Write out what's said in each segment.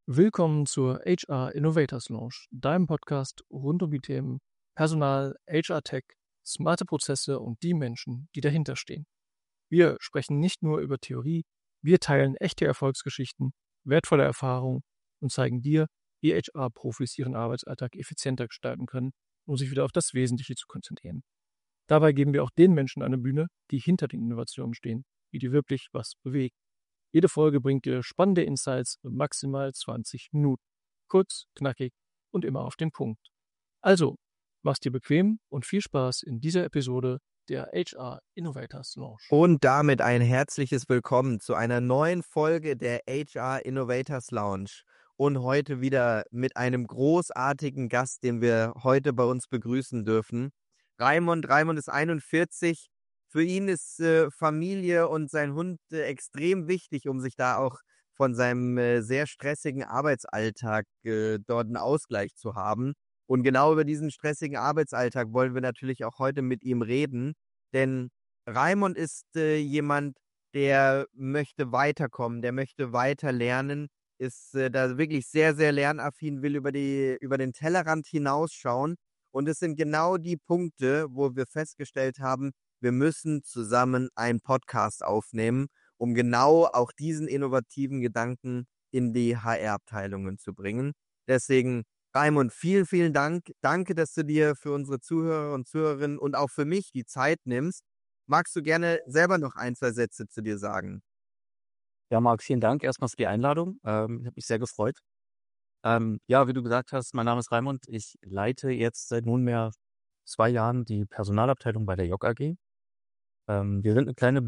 Willkommen zur HR Innovators Lounge, deinem Podcast rund um die Themen Personal, HR Tech, smarte Prozesse und die Menschen, die dahinter stehen. Wir sprechen nicht nur über Theorie, wir teilen echte Erfolgsgeschichten, wertvolle Erfahrungen und zeigen dir, wie HR-Profis ihren Arbeitsalltag effizienter gestalten können, um sich wieder auf das Wesentliche zu konzentrieren. Dabei geben wir auch den Menschen eine Bühne, die hinter den Innovationen stehen, die wirklich was bewegen. Jede Folge bringt dir spannende Insights in maximal 20 Minuten. Kurz, knackig und immer auf den Punkt. Also, mach's dir bequem und viel Spaß in dieser Episode der HR Innovators Lounge. Und damit ein herzliches Willkommen zu einer neuen Folge der HR Innovators Lounge. Und heute wieder mit einem großartigen Gast, den wir heute bei uns begrüßen dürfen. Raimund ist 41. Für ihn ist Familie und sein Hund extrem wichtig, um sich da auch von seinem sehr stressigen Arbeitsalltag dort einen Ausgleich zu haben. Und genau über diesen stressigen Arbeitsalltag wollen wir natürlich auch heute mit ihm reden. Denn Raimund ist jemand, der möchte weiterkommen, der möchte weiter lernen, ist da wirklich sehr, sehr lernaffin, will über den Tellerrand hinausschauen. Und es sind genau die Punkte, wo wir festgestellt haben, wir müssen zusammen einen Podcast aufnehmen, um genau auch diesen innovativen Gedanken in die HR-Abteilungen zu bringen. Deswegen, Raimund, vielen, vielen Dank. Danke, dass du dir für unsere Zuhörer und Zuhörerinnen und auch für mich die Zeit nimmst. Magst du gerne selber noch ein, zwei Sätze zu dir sagen? Ja, Marc, vielen Dank erstmal für die Einladung. Ich habe mich sehr gefreut. Ja, wie du gesagt hast, mein Name ist Raimund. Ich leite jetzt seit nunmehr 2 Jahren die Personalabteilung bei der JOG AG. Wir sind eine kleine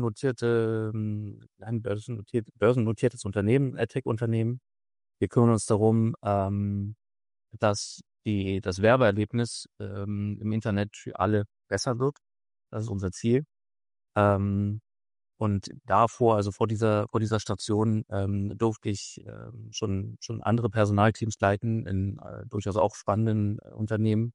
börsennotiertes Unternehmen, AdTech-Unternehmen. Wir kümmern uns darum, dass das Werbeerlebnis im Internet für alle besser wird. Das ist unser Ziel. Und davor, also vor dieser Station, durfte ich schon andere Personalteams leiten in durchaus auch spannenden Unternehmen.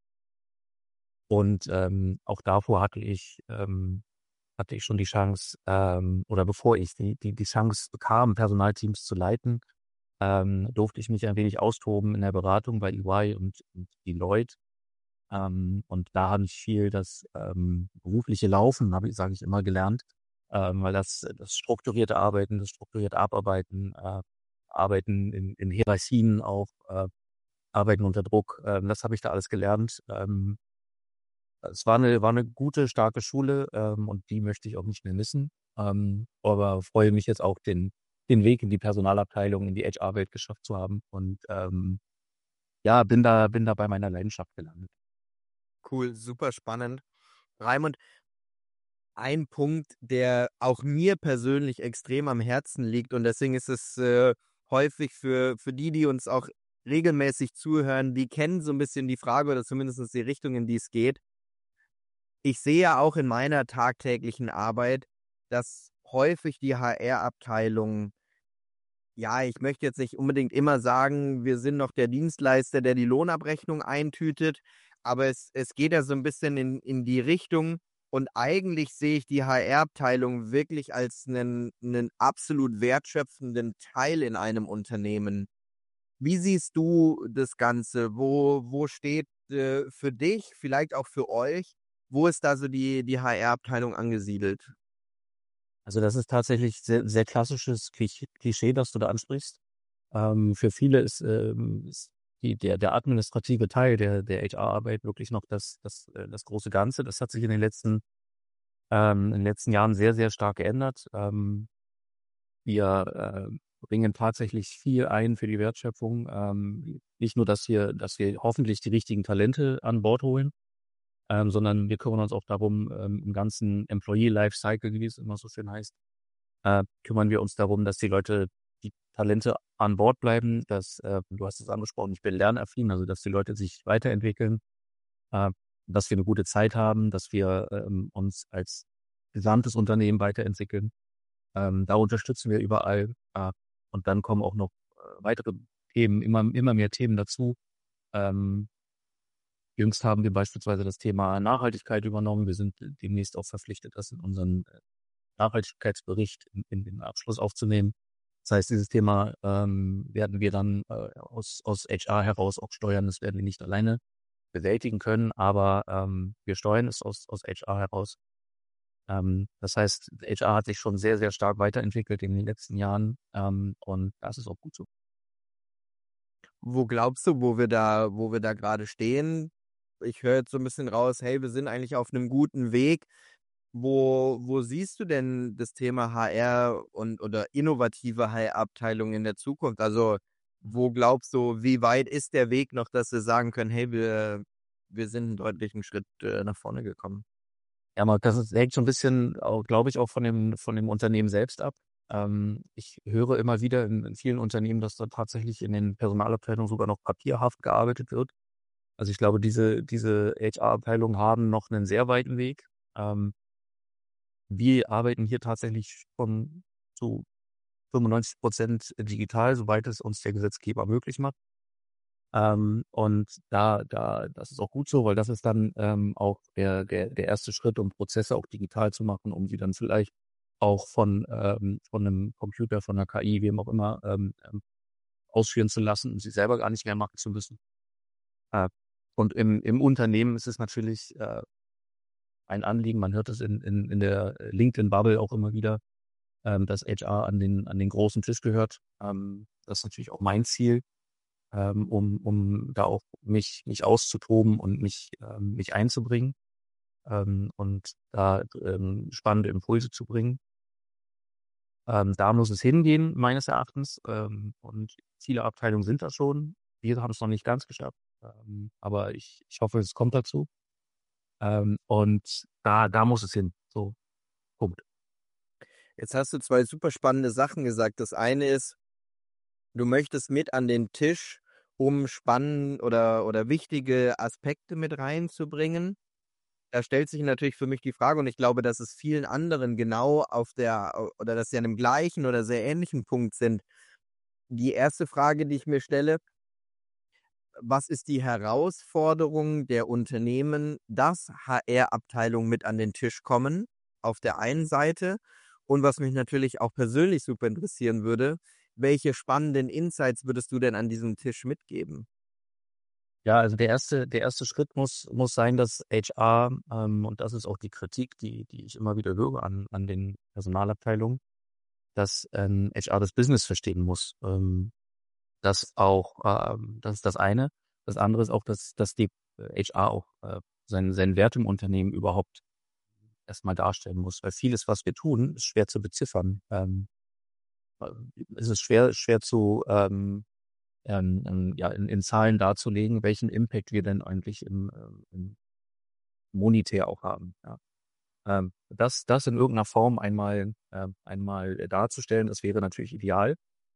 Und auch davor hatte ich schon die Chance, oder bevor ich die Chance bekam, Personalteams zu leiten, durfte ich mich ein wenig austoben in der Beratung bei EY und Deloitte. Und da habe ich viel das berufliche Laufen, sage ich immer, gelernt. Weil das strukturierte Arbeiten, das strukturierte Abarbeiten, Arbeiten in Hierarchien auch, Arbeiten unter Druck, das habe ich da alles gelernt. Es war eine gute, starke Schule, und die möchte ich auch nicht mehr missen. Aber freue mich jetzt auch den Weg in die Personalabteilung, in die HR-Welt geschafft zu haben und ja, bin da bei meiner Leidenschaft gelandet. Cool, super spannend. Raimund, ein Punkt, der auch mir persönlich extrem am Herzen liegt und deswegen ist es häufig für die uns auch regelmäßig zuhören, die kennen so ein bisschen die Frage oder zumindest die Richtung, in die es geht. Ich sehe ja auch in meiner tagtäglichen Arbeit, dass häufig die HR-Abteilung, ja, ich möchte jetzt nicht unbedingt immer sagen, wir sind noch der Dienstleister, der die Lohnabrechnung eintütet, aber es geht ja so ein bisschen in die Richtung und eigentlich sehe ich die HR-Abteilung wirklich als einen absolut wertschöpfenden Teil in einem Unternehmen. Wie siehst du das Ganze? Wo steht für dich, vielleicht auch für euch, wo ist da so die HR-Abteilung angesiedelt? Also das ist tatsächlich sehr, sehr klassisches Klischee, das du da ansprichst. Für viele ist der administrative Teil der HR-Arbeit wirklich noch das große Ganze. Das hat sich in den letzten Jahren sehr, sehr stark geändert. Wir bringen tatsächlich viel ein für die Wertschöpfung. Nicht nur, dass wir hoffentlich die richtigen Talente an Bord holen, sondern wir kümmern uns auch darum, im ganzen Employee Lifecycle, wie es immer so schön heißt, kümmern wir uns darum, dass die Talente an Bord bleiben, dass, du hast es angesprochen, ich bin lernaffin, also dass die Leute sich weiterentwickeln, dass wir eine gute Zeit haben, dass wir uns als gesamtes Unternehmen weiterentwickeln. Da unterstützen wir überall. Und dann kommen auch noch weitere Themen, immer mehr Themen dazu. Jüngst haben wir beispielsweise das Thema Nachhaltigkeit übernommen. Wir sind demnächst auch verpflichtet, das in unseren Nachhaltigkeitsbericht in den Abschluss aufzunehmen. Das heißt, dieses Thema werden wir dann aus HR heraus auch steuern. Das werden wir nicht alleine bewältigen können, aber wir steuern es aus HR heraus. Das heißt, HR hat sich schon sehr, sehr stark weiterentwickelt in den letzten Jahren und das ist auch gut so. Wo glaubst du, wo wir da gerade stehen? Ich höre jetzt so ein bisschen raus, hey, wir sind eigentlich auf einem guten Weg. Wo siehst du denn das Thema HR oder innovative HR-Abteilung in der Zukunft? Also, wo glaubst du, wie weit ist der Weg noch, dass wir sagen können, hey, wir sind einen deutlichen Schritt nach vorne gekommen? Ja, Marc, hängt schon ein bisschen, glaube ich, auch von dem Unternehmen selbst ab. Ich höre immer wieder in vielen Unternehmen, dass da tatsächlich in den Personalabteilungen sogar noch papierhaft gearbeitet wird. Also ich glaube, diese HR-Abteilungen haben noch einen sehr weiten Weg. Wir arbeiten hier tatsächlich schon zu 95% digital, soweit es uns der Gesetzgeber möglich macht. Und das ist auch gut so, weil das ist dann auch der erste Schritt, um Prozesse auch digital zu machen, um sie dann vielleicht auch von einem Computer, von einer KI, wem auch immer, ausführen zu lassen und sie selber gar nicht mehr machen zu müssen. Und im Unternehmen ist es natürlich ein Anliegen, man hört es in der LinkedIn-Bubble auch immer wieder, dass HR an den großen Tisch gehört. Das ist natürlich auch mein Ziel, um da auch mich auszutoben und mich einzubringen und da spannende Impulse zu bringen. Da muss es hingehen, meines Erachtens. Und viele Abteilungen sind das schon. Wir haben es noch nicht ganz geschafft. Aber ich hoffe, es kommt dazu. Und da muss es hin. So, Punkt. Jetzt hast du zwei super spannende Sachen gesagt. Das eine ist, du möchtest mit an den Tisch, um spannende oder wichtige Aspekte mit reinzubringen. Da stellt sich natürlich für mich die Frage, und ich glaube, dass es vielen anderen genau oder dass sie an dem gleichen oder sehr ähnlichen Punkt sind. Die erste Frage, die ich mir stelle: Was ist die Herausforderung der Unternehmen, dass HR-Abteilungen mit an den Tisch kommen, auf der einen Seite? Und was mich natürlich auch persönlich super interessieren würde: Welche spannenden Insights würdest du denn an diesem Tisch mitgeben? Ja, also der erste Schritt muss sein, dass HR, und das ist auch die Kritik, die ich immer wieder höre an den Personalabteilungen, dass HR das Business verstehen muss. Das ist das eine. Das andere ist auch, dass die HR auch seinen Wert im Unternehmen überhaupt erstmal darstellen muss. Weil vieles, was wir tun, ist schwer zu beziffern. Äh, es ist schwer zu ja, in Zahlen darzulegen, welchen Impact wir denn eigentlich im monetär auch haben. Ja. Das in irgendeiner Form einmal darzustellen, das wäre natürlich ideal.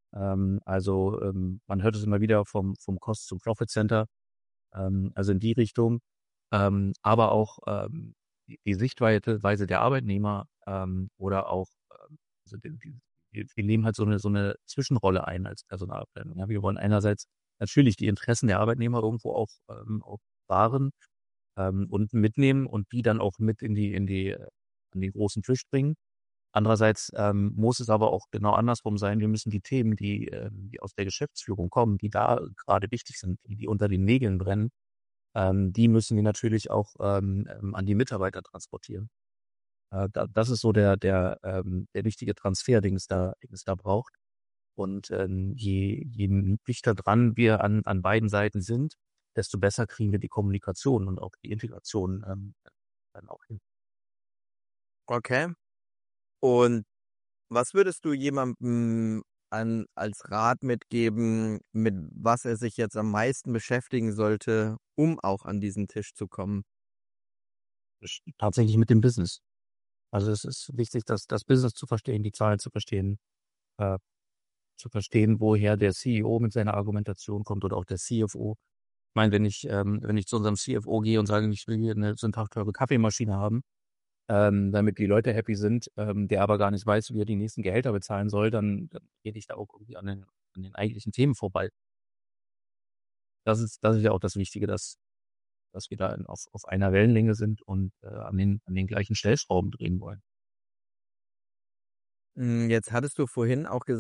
Man hört es immer wieder vom Cost zum Profit Center, also in die Richtung. Aber auch die Sichtweise der Arbeitnehmer oder auch, also wir nehmen halt so eine Zwischenrolle ein als Personalabteilung. Ja, wir wollen einerseits natürlich die Interessen der Arbeitnehmer irgendwo auch wahren und mitnehmen und die dann auch mit an den großen Tisch bringen. Andererseits muss es aber auch genau andersrum sein. Wir müssen die Themen, die aus der Geschäftsführung kommen, die da gerade wichtig sind, die unter den Nägeln brennen, die müssen wir natürlich auch an die Mitarbeiter transportieren. Das ist so der wichtige Transfer, den es da braucht. Und je dichter dran wir an beiden Seiten sind, desto besser kriegen wir die Kommunikation und auch die Integration dann auch hin. Okay. Und was würdest du jemandem als Rat mitgeben, mit was er sich jetzt am meisten beschäftigen sollte, um auch an diesen Tisch zu kommen? Tatsächlich mit dem Business. Also es ist wichtig, das Business zu verstehen, die Zahlen äh, zu verstehen, woher der CEO mit seiner Argumentation kommt oder auch der CFO. Ich meine, wenn ich zu unserem CFO gehe und sage, ich will hier eine sündhaft teure Kaffeemaschine haben, damit die Leute happy sind, der aber gar nicht weiß, wie er die nächsten Gehälter bezahlen soll, dann rede ich da auch irgendwie an den eigentlichen Themen vorbei. Das ist ja auch das Wichtige, dass wir da auf einer Wellenlänge sind und an den gleichen Stellschrauben drehen wollen. Jetzt hattest du vorhin auch gesagt,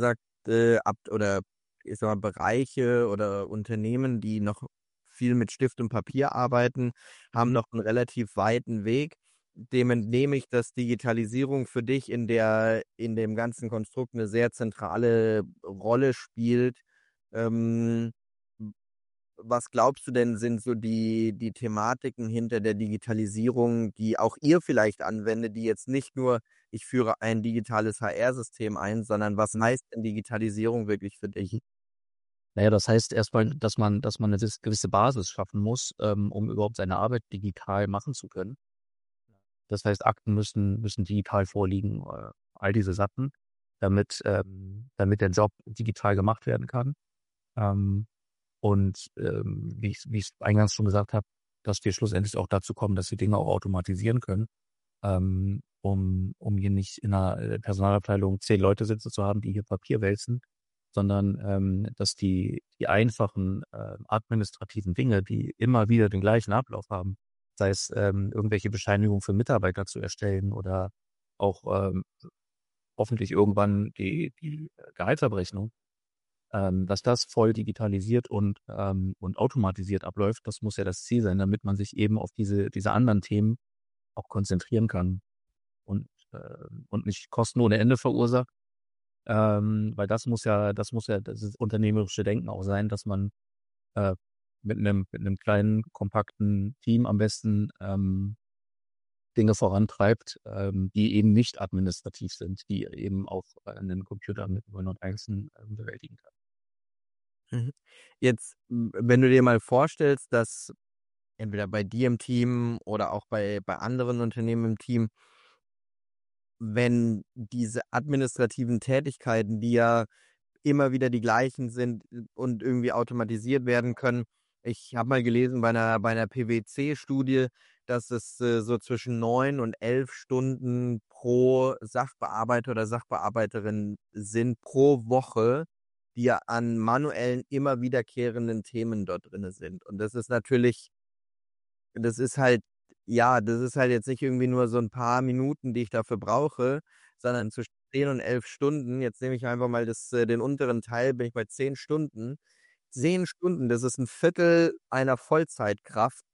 oder ich sag mal, Bereiche oder Unternehmen, die noch viel mit Stift und Papier arbeiten, haben noch einen relativ weiten Weg. Dem entnehme ich, dass Digitalisierung für dich in dem ganzen Konstrukt eine sehr zentrale Rolle spielt. Ähm, Was glaubst du denn, sind so die Thematiken hinter der Digitalisierung, die auch ihr vielleicht anwendet, die jetzt nicht nur, ich führe ein digitales HR-System ein, sondern was heißt denn Digitalisierung wirklich für dich? Naja, das heißt erstmal, dass man eine gewisse Basis schaffen muss, um überhaupt seine Arbeit digital machen zu können. Das heißt, Akten müssen digital vorliegen, all diese Sachen, damit der Job digital gemacht werden kann. Ähm, wie ich eingangs schon gesagt habe, dass wir schlussendlich auch dazu kommen, dass wir Dinge auch automatisieren können, um hier nicht in einer Personalabteilung 10 Leute sitzen zu haben, die hier Papier wälzen, sondern dass die einfachen administrativen Dinge, die immer wieder den gleichen Ablauf haben, sei es irgendwelche Bescheinigungen für Mitarbeiter zu erstellen oder auch hoffentlich irgendwann die Gehaltsabrechnung, dass das voll digitalisiert und automatisiert abläuft. Das muss ja das Ziel sein, damit man sich eben auf diese anderen Themen auch konzentrieren kann und nicht Kosten ohne Ende verursacht. Weil das muss ja das unternehmerische Denken auch sein, dass man äh, mit einem kleinen, kompakten Team am besten Dinge vorantreibt, die eben nicht administrativ sind, die eben auch einen Computer mit 0 und Einsen bewältigen kann. Mhm. Jetzt, wenn du dir mal vorstellst, dass entweder bei dir im Team oder auch bei anderen Unternehmen im Team, wenn diese administrativen Tätigkeiten, die ja immer wieder die gleichen sind und irgendwie automatisiert werden können. Ich habe mal gelesen bei einer PwC-Studie, dass es so zwischen 9 und 11 Stunden pro Sachbearbeiter oder Sachbearbeiterin sind pro Woche, die ja an manuellen, immer wiederkehrenden Themen dort drin sind. Und das ist natürlich, das ist halt, ja, das ist halt jetzt nicht irgendwie nur so ein paar Minuten, die ich dafür brauche, sondern zwischen 10 und 11 Stunden. Jetzt nehme ich einfach mal den unteren Teil, bin ich bei 10 Stunden. 10 Stunden, das ist ein Viertel einer Vollzeitkraft,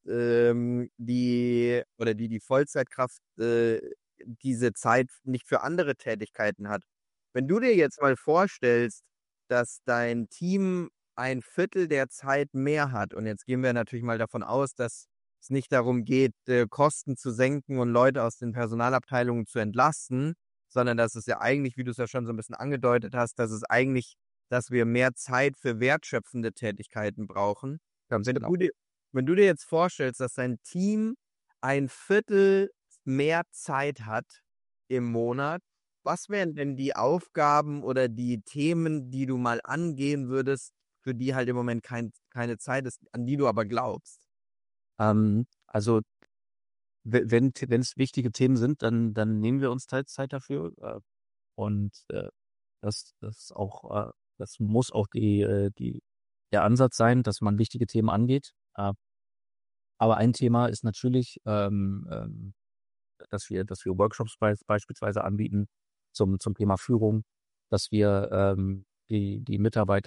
die Vollzeitkraft diese Zeit nicht für andere Tätigkeiten hat. Wenn du dir jetzt mal vorstellst, dass dein Team ein Viertel der Zeit mehr hat, und jetzt gehen wir natürlich mal davon aus, dass es nicht darum geht, Kosten zu senken und Leute aus den Personalabteilungen zu entlasten, sondern dass es ja eigentlich, wie du es ja schon so ein bisschen angedeutet hast, dass wir mehr Zeit für wertschöpfende Tätigkeiten brauchen. Ganz Wenn genau. du dir jetzt vorstellst, dass dein Team ein Viertel mehr Zeit hat im Monat, was wären denn die Aufgaben oder die Themen, die du mal angehen würdest, für die halt im Moment keine Zeit ist, an die du aber glaubst? Also wenn es wichtige Themen sind, dann nehmen wir uns Zeit dafür. Und das muss auch der Ansatz sein, dass man wichtige Themen angeht. Aber ein Thema ist natürlich, dass wir Workshops beispielsweise anbieten zum Thema Führung, dass wir den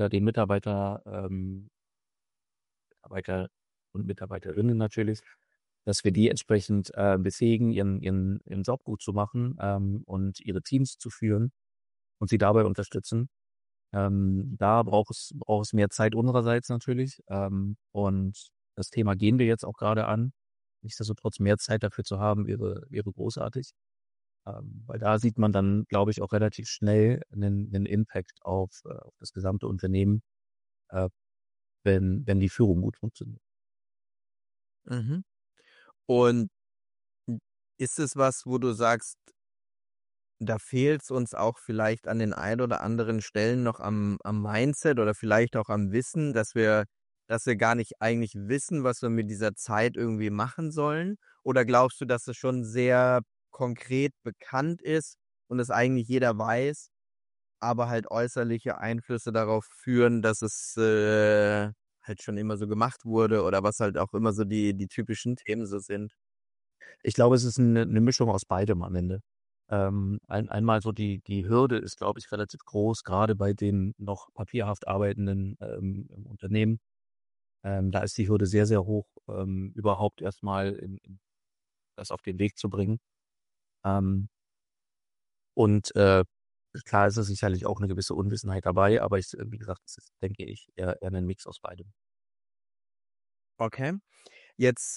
Mitarbeiter und Mitarbeiterinnen natürlich, dass wir die entsprechend befähigen, ihren Job gut zu machen und ihre Teams zu führen und sie dabei unterstützen. Da braucht es mehr Zeit unsererseits natürlich. Und das Thema gehen wir jetzt auch gerade an. Nichtsdestotrotz mehr Zeit dafür zu haben, wäre großartig. Weil da sieht man dann, glaube ich, auch relativ schnell einen Impact auf das gesamte Unternehmen, äh, wenn die Führung gut funktioniert. Mhm. Und ist es was, wo du sagst, da fehlt es uns auch vielleicht an den ein oder anderen Stellen noch am Mindset oder vielleicht auch am Wissen, dass wir gar nicht eigentlich wissen, was wir mit dieser Zeit irgendwie machen sollen? Oder glaubst du, dass es schon sehr konkret bekannt ist und es eigentlich jeder weiß, aber halt äußerliche Einflüsse darauf führen, dass es halt schon immer so gemacht wurde oder was halt auch immer so die typischen Themen so sind? Ich glaube, es ist eine Mischung aus beidem am Ende. Einmal so die Hürde ist, glaube ich, relativ groß, gerade bei den noch papierhaft arbeitenden Unternehmen. Da ist die Hürde sehr, sehr hoch, überhaupt erstmal das auf den Weg zu bringen. Ähm, und klar ist es sicherlich auch eine gewisse Unwissenheit dabei, aber wie gesagt, es ist, denke ich, eher ein Mix aus beidem. Okay. Jetzt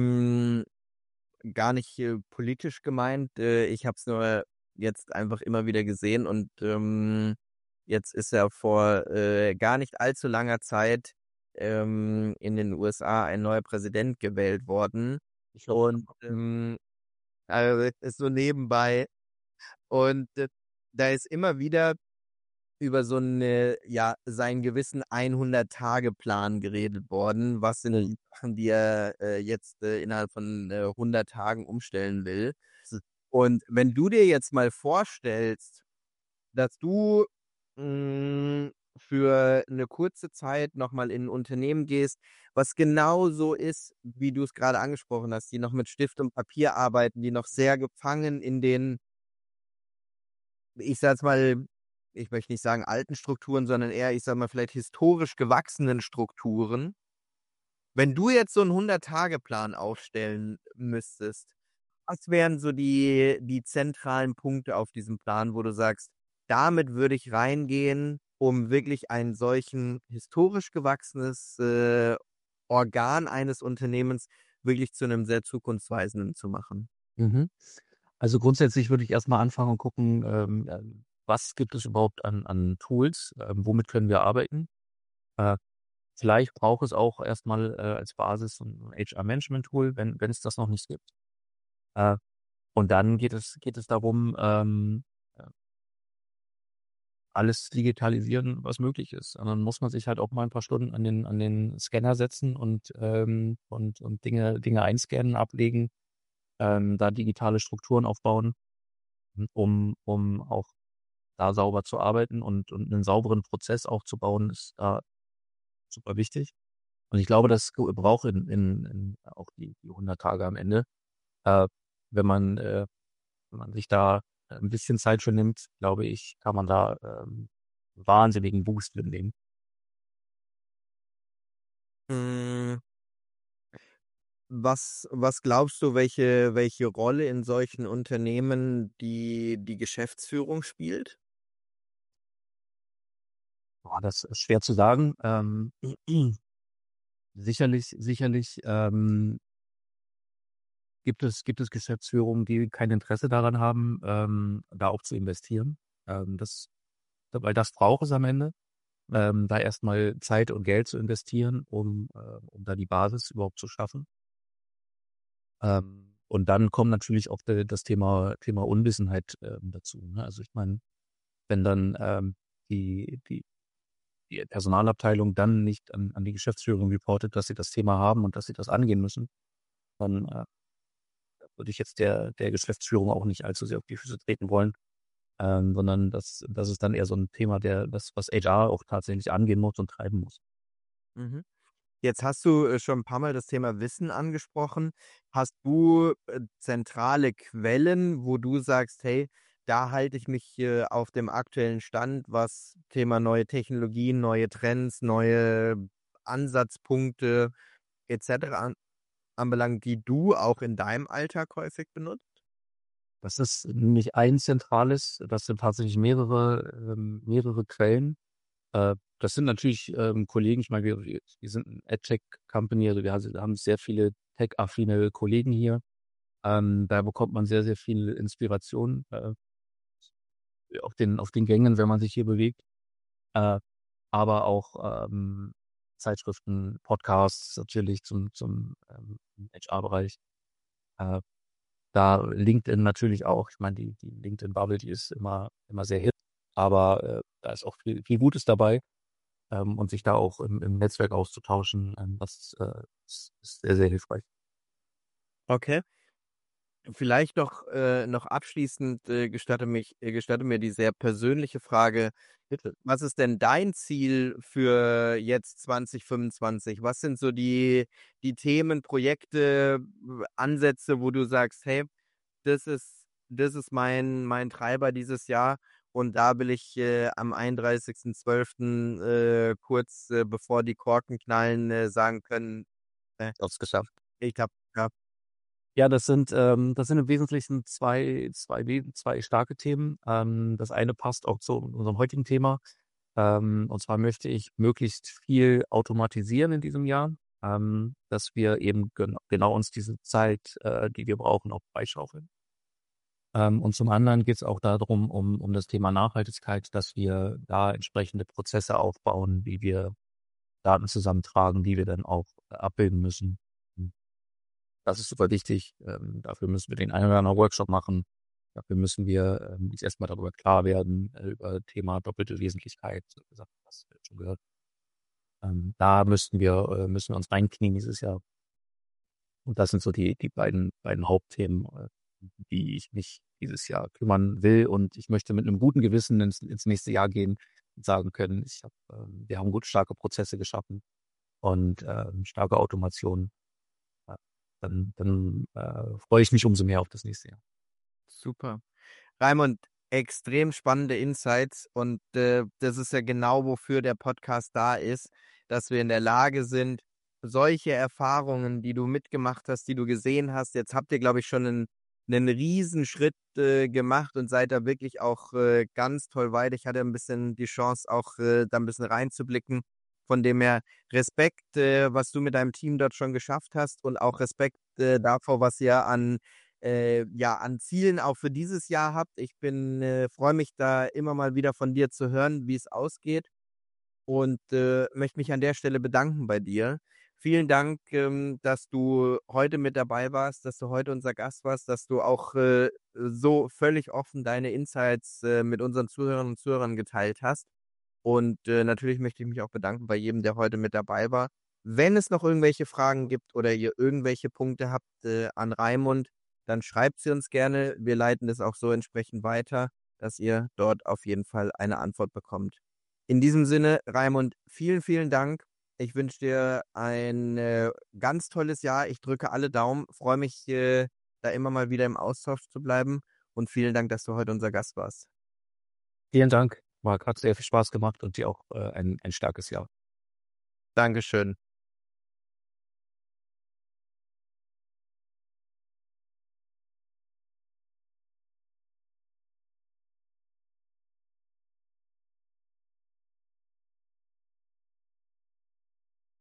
gar nicht politisch gemeint. Ich habe es nur jetzt einfach immer wieder gesehen und jetzt ist ja vor gar nicht allzu langer Zeit in den USA ein neuer Präsident gewählt worden. Ich glaube, Und also ist so nebenbei. Und da ist immer wieder über so ja, seinen gewissen 100-Tage-Plan geredet worden. Was sind die Sachen, die er jetzt innerhalb von 100 Tagen umstellen will? Und wenn du dir jetzt mal vorstellst, dass du für eine kurze Zeit nochmal in ein Unternehmen gehst, was genau so ist, wie du es gerade angesprochen hast, die noch mit Stift und Papier arbeiten, die noch sehr gefangen in den, ich sag's mal, ich möchte nicht sagen alten Strukturen, sondern eher, ich sag mal, vielleicht historisch gewachsenen Strukturen. Wenn du jetzt so einen 100-Tage-Plan aufstellen müsstest, was wären so die zentralen Punkte auf diesem Plan, wo du sagst, damit würde ich reingehen, um wirklich ein solchen historisch gewachsenes Organ eines Unternehmens wirklich zu einem sehr zukunftsweisenden zu machen? Mhm. Also grundsätzlich würde ich erstmal anfangen und gucken, was gibt es überhaupt an Tools, womit können wir arbeiten. Äh, Vielleicht braucht es auch erstmal als Basis so 'n HR-Management-Tool, wenn es das noch nicht gibt. Äh, und dann geht es darum, alles digitalisieren, was möglich ist. Und dann muss man sich halt auch mal ein paar Stunden an den Scanner setzen und Dinge einscannen, ablegen, da digitale Strukturen aufbauen, um auch da sauber zu arbeiten und 'nen sauberen Prozess aufzubauen, ist da super wichtig. Und ich glaube, das braucht in auch die 100 Tage am Ende. Äh, wenn man wenn man sich da ein bisschen Zeit für nimmt, glaube ich, kann man da wahnsinnigen Boost mitnehmen. Mm, was glaubst du, welche Rolle in solchen Unternehmen die Geschäftsführung spielt? Boah, das ist schwer zu sagen. Sicherlich, gibt es Geschäftsführungen, die kein Interesse daran haben, da auch zu investieren. Weil das braucht es am Ende, da erstmal Zeit und Geld zu investieren, um da die Basis überhaupt zu schaffen. Und dann kommt natürlich auch das Thema Unwissenheit dazu. Ne? Also ich meine, wenn dann die Personalabteilung dann nicht an die Geschäftsführung reportet, dass sie das Thema haben und dass sie das angehen müssen, dann würde ich jetzt der Geschäftsführung auch nicht allzu sehr auf die Füße treten wollen, sondern das ist dann eher so ein Thema, was HR auch tatsächlich angehen muss und treiben muss. Mhm. Jetzt hast du schon ein paar Mal das Thema Wissen angesprochen. Hast du zentrale Quellen, wo du sagst, hey, da halte ich mich auf dem aktuellen Stand, was Thema neue Technologien, neue Trends, neue Ansatzpunkte etc. Anbelangt, die du auch in deinem Alltag häufig benutzt? Das ist nicht ein zentrales, das sind tatsächlich mehrere Quellen. Das sind natürlich Kollegen, ich meine, wir sind 'n AdTech-Company, also wir haben sehr viele tech-affine Kollegen hier. Da bekommt man sehr, sehr viel Inspiration auf den Gängen, wenn man sich hier bewegt. Äh, aber auch Zeitschriften, Podcasts natürlich zum HR-Bereich. Äh, Da LinkedIn natürlich auch. Ich meine, die LinkedIn-Bubble, die ist immer sehr hip, aber da ist auch viel Gutes dabei, und sich da auch im Netzwerk auszutauschen, das ist sehr, sehr hilfreich. Okay. Vielleicht noch abschließend gestatte mir die sehr persönliche Frage. Bitte. Was ist denn dein Ziel für jetzt 2025? Was sind so die Themen, Projekte, Ansätze, wo du sagst, hey, das ist das ist mein Treiber dieses Jahr. Und da will ich am 31.12. Kurz bevor die Korken knallen, sagen können, Hab's geschafft. ich habe ja, Ja, das sind im Wesentlichen zwei starke Themen. Das eine passt auch zu unserem heutigen Thema. Und zwar möchte ich möglichst viel automatisieren in diesem Jahr, dass wir eben genau uns diese Zeit, die wir brauchen, auch freischaufeln. Und zum anderen geht es auch darum, um das Thema Nachhaltigkeit, dass wir da entsprechende Prozesse aufbauen, wie wir Daten zusammentragen, die wir dann auch abbilden müssen. Das ist super wichtig. Dafür müssen wir den einen oder anderen Workshop machen. Dafür müssen wir uns erstmal darüber klar werden, über Thema doppelte Wesentlichkeit, so gesagt, was wir schon gehört. Da müssen wir uns reinknien dieses Jahr. Und das sind so die beiden Hauptthemen, die ich mich dieses Jahr kümmern will. Und ich möchte mit einem guten Gewissen ins nächste Jahr gehen und sagen können, wir haben gut starke Prozesse geschaffen und starke Automation. Ja, dann freue ich mich umso mehr auf das nächste Jahr. super. Raimund, extrem spannende Insights und das ist ja genau, wofür der Podcast da ist, dass wir in der Lage sind, solche Erfahrungen, die du mitgemacht hast, die du gesehen hast, jetzt habt ihr, glaube ich, schon einen Riesenschritt gemacht und seid da wirklich auch ganz toll weit. Ich hatte ein bisschen die Chance, auch da ein bisschen reinzublicken. Von dem her Respekt, was du mit deinem Team dort schon geschafft hast und auch Respekt davor, was ihr an Zielen auch für dieses Jahr habt. Ich freue mich da immer mal wieder von dir zu hören, wie es ausgeht und möchte mich an der Stelle bedanken bei dir. Vielen Dank, dass du heute mit dabei warst, dass du heute unser Gast warst, dass du auch so völlig offen deine Insights mit unseren Zuhörerinnen und Zuhörern geteilt hast. Und natürlich möchte ich mich auch bedanken bei jedem, der heute mit dabei war. Wenn es noch irgendwelche Fragen gibt oder ihr irgendwelche Punkte habt an Raimund, dann schreibt sie uns gerne. Wir leiten das auch so entsprechend weiter, dass ihr dort auf jeden Fall eine Antwort bekommt. In diesem Sinne, Raimund, vielen, vielen Dank. Ich wünsche dir ein ganz tolles Jahr. Ich drücke alle Daumen, freue mich, da immer mal wieder im Austausch zu bleiben. Und vielen Dank, dass du heute unser Gast warst. Vielen Dank. Hat sehr viel Spaß gemacht und dir auch ein starkes Jahr. Dankeschön.